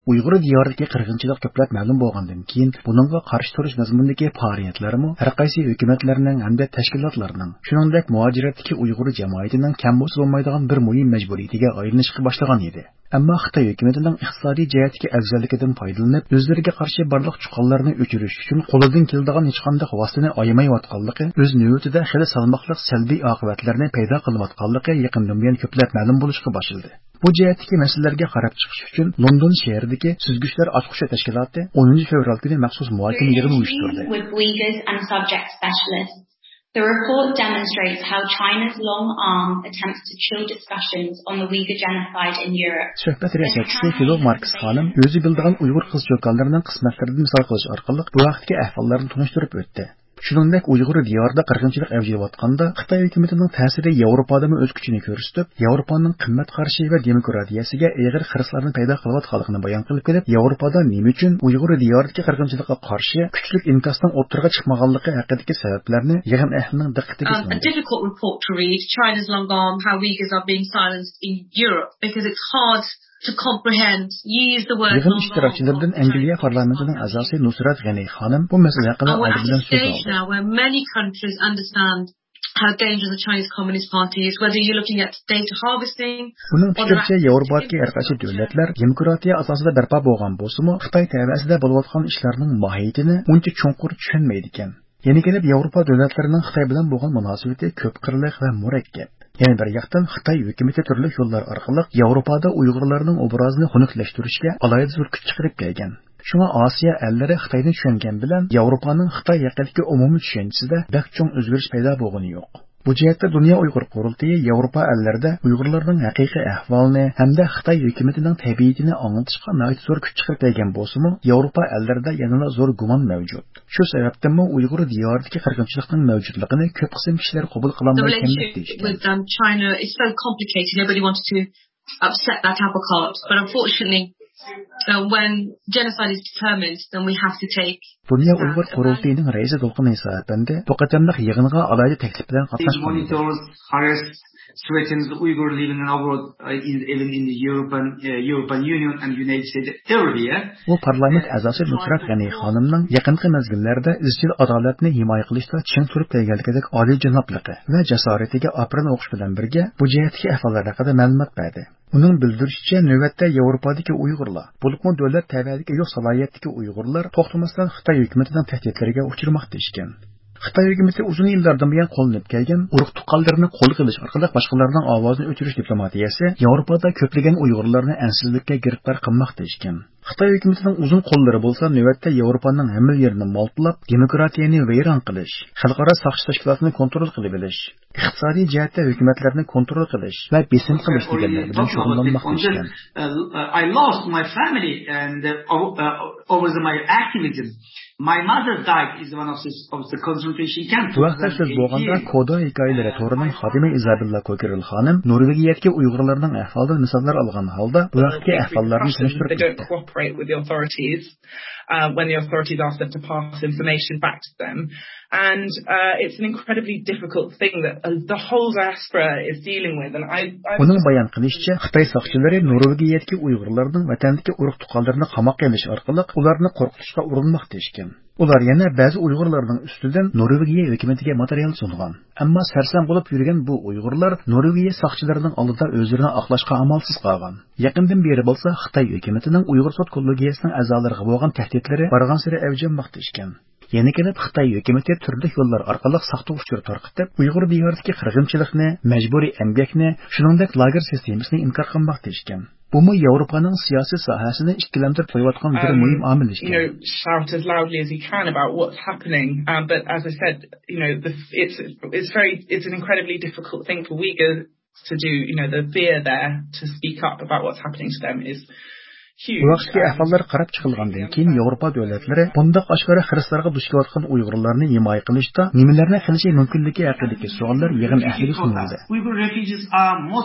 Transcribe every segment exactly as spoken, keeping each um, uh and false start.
Uyg'ur diyoridagi qirg'inchilik ko'plab ma'lum bo'lgandan keyin buningga qarshi turish mazmunidagi faoliyatlarmi har qaysi hukumatlarning hamda tashkilotlarning, shuningdek muhojiratdagi Uyg'ur jamoatining kam bo'lsa bo'lmaydigan bir muhim majburiyatiga aylanishga boshlagan edi. Ammo Xitoy hukumatining iqtisodiy jihatdagi afzalligidan foydalanib, o'zlariga qarshi barliq chuqonlarni o'chirish uchun qo'lidan keladigan hech qanday vositani ayamayotganligi o'z navbatida xili salmoqli salbiy oqibatlarni paydo qilayotganligi yaqindan buyon ko'plab ma'lum bo'lishga boshladi. Bu jihatdagi masalalarga qarab chiqish uchun London shahridagi Süzgüchler Açqushi tashkiloti o'ninchi fevral kuni maxsus muhokama yig'ini uyushtirdi. The report demonstrates how China's long arm attempts to chill discussions on the Uyghur genocide in Europe. Söhbət riyasətçisi Filo Marks xanım özü bildiğin Uyghur qız-ço'kanlarının qismatlarını misal qilish orqali bu vaqtdagi ahvollarni tunishtirib o'tdi. Shuningdek, Uyg'ur diyorida qirg'inchilik avjiyotganda Xitoy hukumatining ta'siri Yevropadami o'z kuchini ko'rsatib, Yevropaning qimmat qarshi va demokratiyasiga eg'ir xirislarni paydo qilayotganligini bayon qilib kelib, Yevropada nima uchun Uyg'ur diyoridagi qirg'inchilikqa qarshi kuchli inkosdan o'ttirga chiqmaganligi haqidagi sabablarni yig'in ahlining diqqatiga sunadi. A difficult report to read, China's long arm, how Uyghurs are being silenced in Europe, because it's hard to comprehend. Use the word. Yig'in ishtirokchilaridan Angliya parlamentining a'zosi Nusrat G'ani xonim bu masala haqida oldin bilan so'z oldi. Now where many countries understand how dangerous the Chinese Communist Party is, whether you're looking at data harvesting. Uning fikricha, Yevropadagi har qaysi davlatlar demokratiya asosida barpo bo'lgan bo'lsa-mu, Xitoy ta'sirida bo'layotgan ishlarning mohiyatini uncha chuqur tushunmaydi ekan. Yana kelib, Yevropa davlatlarining Xitoy bilan bo'lgan munosabati ko'p qirliq va murakkab. Yana bir yoqdan Xitoy hukumati turli yo'llar orqali Yevropada Uyg'urlarning obrazini xunuklaştirishga alohida zo'r kuch chiqarib kelgan. Shunga Osiyo ellari Xitoyni tushungan bilan Yevropaning Xitoy haqidagi umumiy tushunchisida bak cho'ng o'zgarish paydo bo'lgani yo'q. Bu jihatda Dunyo Uyg'ur qurultiyi Yevropa ellarida Uyg'urlarning haqiqiy ahvolini hamda Xitoy hukumatining tabiatini anglitishga nihoyat zo'r kuch chiqarib kelgan bo'lsa-mu, Yevropa ellarida yana zo'r gumon mavjud. Shu sababdan mu Uyg'ur diyoridagi qirg'inchilikning mavjudligini ko'p qism kishilar qabul qilolmayotgan deyishgan. China is so complicated. Nobody wanted to upset that apple cart, but unfortunately Uh, when genocide is determined, then we have to take. Dunyo Uyg'ur qurultiyining raisi To'lqin Iso apandi bu qatamliq yig'inga alohida taklif bilan qatnashgan. Threatens Uyghur living abroad uh, in, even in the European uh, European Union and United States every year. Bu parlament a'zosi Nusrat G'ani xonimning yaqinqi mezgillarda izchil adolatni himoya qilishda ching turib kelganligidek oliy janobligi va jasoratiga aprini o'qish bilan birga bu jihatdagi ahvollar haqida ma'lumot berdi. Uning bildirishicha, navbatda Yevropadagi Uyg'urlar, bo'libmi davlat tabiatga yo'q salohiyatdagi Uyg'urlar to'xtamasdan Xitoy hukumatining tahditlariga uchramoqda ekan. Xitoy hukumati uzun yillardan buyon qo'llanib kelgan urug' tuqqanlarni qo'l qilish orqali boshqalarning ovozini o'chirish diplomatiyasi Yevropada ko'plagan Uyg'urlarni ansizlikka giriftor qilmoqda ekan. Xitoy hukumatining uzun qo'llari bo'lsa, navbatda Yevropaning hamma yerini moltlab, demokratiyani vayron qilish, xalqaro soqchi tashkilotini kontrol qilib olish, iqtisodiy jihatda hukumatlarni kontrol qilish va besim qilish deganlar bilan shug'ullanmoqda ekan. I lost my family and uh, over my activism. My mother died is one of the, of the concentration camps. Vaqtda so'z bo'lganda Kodo hikoyalari to'rining xodimi Izabella Ko'kiril xonim Norvegiyadagi Uyg'urlarning ahvolidan misollar olgan holda bu vaqtdagi ahvollarni tunishtirib berdi. With the authorities uh, when the authorities ask them to pass information back to them, and uh, it's an incredibly difficult thing that uh, the whole diaspora is dealing with. And I, I Uning bayon qilishicha, Xitoy soqchilari Norvegiyadagi Uyg'urlarning vatandagi urug' tuqqanlarini qamoqqa olish orqali ularni qo'rqitishga urinmoqda ekan. Ular yana ba'zi Uyg'urlarning ustidan Norvegiya hukumatiga material sungan. Ammo sarson bo'lib yurgan bu Uyg'urlar Norvegiya soqchilarining oldida o'zlarini oqlashga amalsiz qolgan. Yaqindan beri bo'lsa Xitoy hukumatining Uyg'ur sud kollegiyasining a'zolariga bo'lgan tahdidlari bargan sari avjlanmoqda ekan. Yana kelib Xitoy hukumati turli yo'llar orqali saxta uchur tarqatib, Uyg'ur diyoridagi qirg'inchilikni, majburiy emgakni, shuningdek lager sistemasini inkor qilmoqda ekan. Bu mu Yevropaning siyosiy sohasini ikkilantirib qo'yayotgan bir muhim omil ekan. You know, shout as loudly as you can about what's happening, um, but as I said, you know, the, it's it's very it's an incredibly difficult thing for Uyghurs to do. You know, the fear there to speak up about what's happening to them is huge. Vaqtga ahvollar qarab chiqilgandan keyin Yevropa davlatlari bundoq oshkora xiristlarga duch kelayotgan Uyg'urlarni himoya qilishda nimalarni qilishi mumkinligi haqidagi savollar yig'in ahliga sunildi. Uyghur refugees are most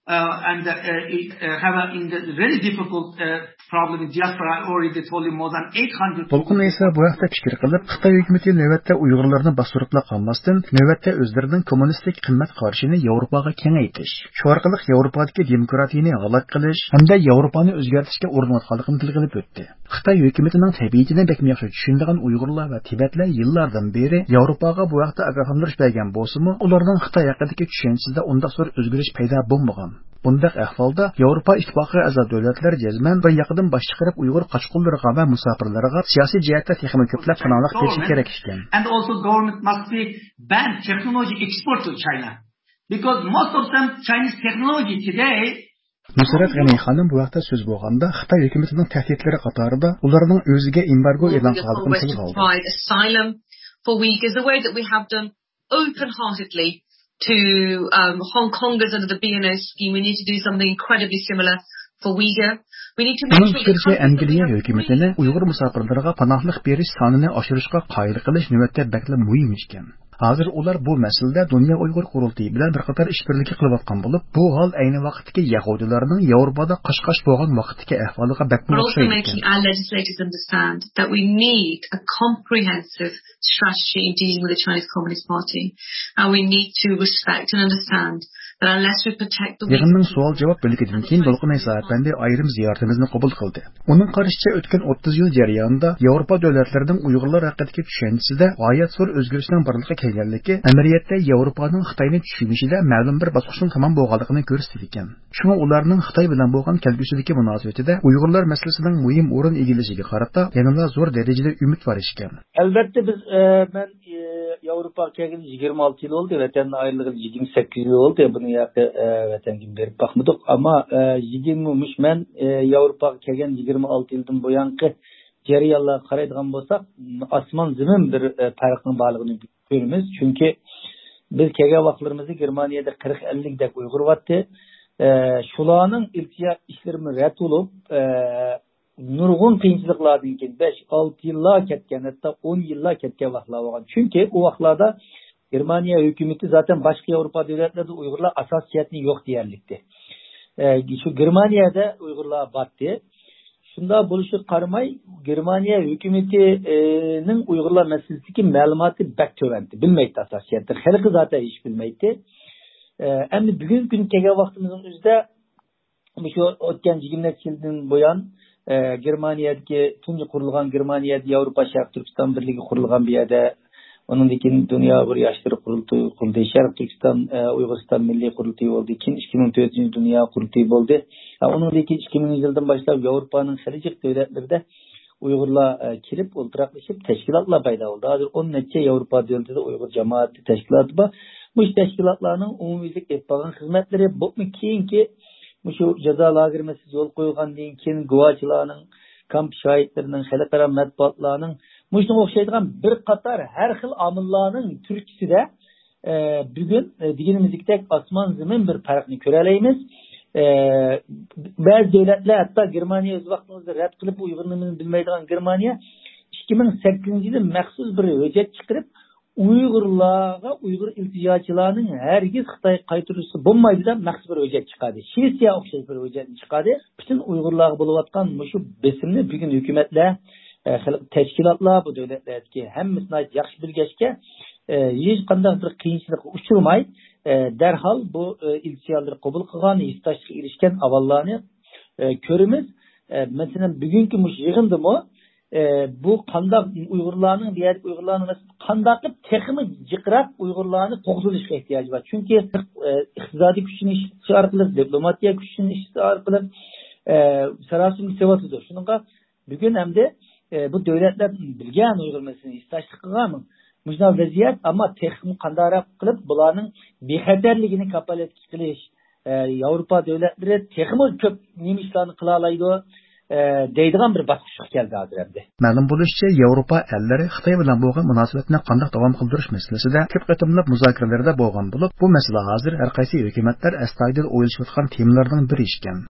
Uh, and uh, uh, have a in the very difficult uh, problem in diaspora. I already told you more than eight hundred. Толкын esa bu haqda fikr qilib, Xitoy hukumati navbatda Uyg'urlarni bostirib qolmasdan, navbatda o'zlarining kommunistik qimmat qarshini Yevropaga kengaytirish, shu orqali Yevropadagi demokratiyani halok qilish hamda Yevropani o'zgartirishga urinayotganligini bildirib o'tdi. Xitoy hukumatining tabiiyatini bekmi yaxshi tushunadigan Uyg'urlar va Tibetlar yillardan beri Yevropaga bu haqda ogohlantirish bergan bo'lsa-mu, ularning Xitoy haqidagi tushunchasida undaq zo'r o'zgarish paydo bo'lmagan. Bundaq ahvolda Yevropa ittifoqi a'zo davlatlar jazman bir yoqdan bosh chiqarib Uyg'ur qochqinlariga va musofirlarga siyosiy jihatda texnik ko'plab qanoatlik berishi kerak ekan. And also government must be ban technology export to China because most of them Chinese technology today. Nusrat G'aniy xonim bu vaqtda so'z bo'lganda Xitoy hukumatining tahditlari qatorida ularning o'ziga embargo e'lon qilganligini tilga oldi. Asylum for Uyghurs, the way that we have done open-heartedly to um, Hong Kongers under the B N O scheme, we need to do something incredibly similar for Uyghur. We need to make sure that Angliya hukumatini Uyg'ur musofirlarga panohlik berish sonini oshirishga qoyil qilish navbatda bakla muhim ekan. Hozir ular bu masalada Dunyo Uyg'ur qurultiyi bilan bir qator ishbirligi qilayotgan bo'lib, bu hol ayni vaqtdagi yahudilarning Yevropada qashqash bo'lgan vaqtdagi ahvoliga bakma o'xshaydi. Making our legislators understand that we need a comprehensive strategy in dealing with the Chinese Communist Party, and we need to respect and understand that unless we protect the Yig'inning savol-javob bo'ligidan keyin Dolqin Aysa Efendi ayrim ziyoratimizni qabul qildi. Uning qarashicha o'tgan o'ttiz yil jarayonida Yevropa davlatlarining Uyg'urlar haqidagi tushunchasida g'oyat zo'r o'zgarishlar borligi kelganligi, amaliyotda Yevropaning Xitoyni tushunishida ma'lum bir bosqichning tamom bo'lganligini ko'rsatdi ekan. Shunga ularning Xitoy bilan bo'lgan kelgusidagi munosabatida Uyg'urlar masalasining muhim o'rin egallashiga qarata yanada zo'r darajada umid bor ekan. Albatta biz men Yevropaga kelgan yigirma olti yil oldu, vatandan ayrılığım yigirma sakkiz yil oldu. Bunu yapı vatanga berib baxmadik, ama yigirma men Yevropaga kelgan yigirma olti yildan buyanqi jarayonlarga qaraydigan bo'lsak, osmon zamin bir farqning borligini ko'ramiz. Chunki biz kelgan vaqtlarimizda Germaniyada qirq ellik dak Uyg'ur vatdi. Shularning iltiyo ishlarini rad bo'lib, nurg'un qiyinchiliklardan keyin besh olti yillar ketgan, hatto o'n yillar ketgan vaqtlar bo'lgan. Chunki u vaqtlarda Germaniya hukumati zaten boshqa Yevropa davlatlarida Uyg'urlar asosiyatni yo'q deyarlikdi. Shu Germaniyada Uyg'urlar batdi. Shunda bo'lishi qaramay, Germaniya hukumatining Uyg'urlar masalasidagi ma'lumoti bak tövandi. Bilmaydi asosiyatni. Xalqi zaten hech bilmaydi. Endi bugungi kun kelgan vaqtimizning o'zida shu o'tgan yigirma yildan buyon Germaniyadagi tunji qurilgan Germaniyada Yevropa Sharq Turkiston birligi qurilgan bir yerda, ondan keyin Dunyo bir yoshlar qurultiyi qurildi. Sharq Turkiston Uyg'uriston milliy qurultiyi bo'ldi. Keyin ikki ming to'rtinchi Dunyo qurultiyi bo'ldi. Ondan keyin ikki ming yildan boshlab Yevropaning xarijlik davlatlarida Uyg'urlar kelib o'ltiraqlashib tashkilotlar paydo bo'ldi. Hozir o'n necha Yevropa davlatida Uyg'ur jamoati tashkiloti bor. Bu tashkilotlarning umumiylik etgan xizmatlari bu keyingi shu jazo lager meselesi yo'l qo'yilgandan keyin guvohchilarning, kamp shohidlarining, xalqaro matbuotlarning mushunga o'xshaydigan bir qator har xil omillarning turkisida bugun deganimizdek osmon zamin bir farqni ko'ra olamiz. Ba'zi davlatlar, hatto Germaniya o'z vaqtida rad qilib Uyg'urlarni bilmaydigan Germaniya ikki ming sakkizinchi yilda maxsus bir hujjat chiqarib, Uyg'urlarga, Uyg'ur iltijochilarning hargiz Xitoy qaytirishi bo'lmaydi deb maxsus bir hujjat chiqardi. Shvetsiya o'xshash bir hujjat chiqardi. Butun Uyg'urlarga bo'layotgan shu besimni bugun hukumatlar, tashkilotlar bu davlatlarga hammasini yaxshi bilgachga hech qanday bir qiyinchilikka uchramay darhol bu iltijolarni qabul qilgan, istashga erishgan avvallarni ko'ramiz. Masalan, bugungi mush yig'indimi bu qandaq Uyg'urlarning, diğer Uyg'urlarning qandaq texmi jiqrab Uyg'urlarni qo'g'dilishga ehtiyoji bor. Chunki iqtisodiy kuchni ishlatish orqali, diplomatiya kuchini ishlatish orqali sarosima sevatidir. Shuningga bugun hamda bu davlatlar bilgan Uyg'ur masalasini istashlik qilganmi? Mujna vaziyat, ammo texmi qandaroq qilib bularning bexatarligini kafolat qilish, Yevropa davlatlari texmi ko'p nima ishlarni qila oladi deydigan bir bosqichga keldi hozir endi. Ma'lum bo'lishicha, Yevropa ellari Xitoy bilan bo'lgan munosabatni qanday davom qildirish masalasida ko'p qatimlab muzokaralarda bo'lgan bo'lib, bu masala hozir har qaysi hukumatlar astoydil o'ylashayotgan temalardan biri ekan.